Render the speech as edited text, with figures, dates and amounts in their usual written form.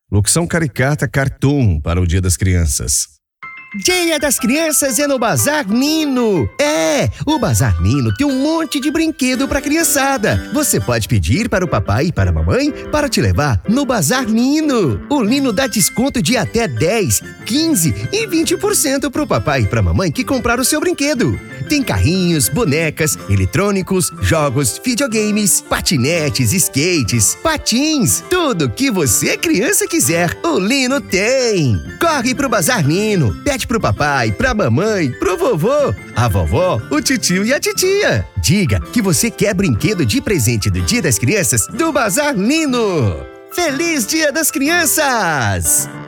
Locução caricata Cartoon para o Dia das Crianças. Dia das Crianças é no Bazar Nino. O Bazar Nino tem um monte de brinquedo para criançada. Você pode pedir para o papai e para a mamãe para te levar no Bazar Nino. O Nino dá desconto de até 10, 15 e 20% para o papai e para a mamãe que comprar o seu brinquedo. Tem carrinhos, bonecas, eletrônicos, jogos, videogames, patinetes, skates, patins. Tudo que você, criança, quiser, o Nino tem. Corre pro Bazar Nino. Pede pro papai, pra mamãe, pro vovô, a vovó, o titio e a titia. Diga que você quer brinquedo de presente do Dia das Crianças do Bazar Nino. Feliz Dia das Crianças!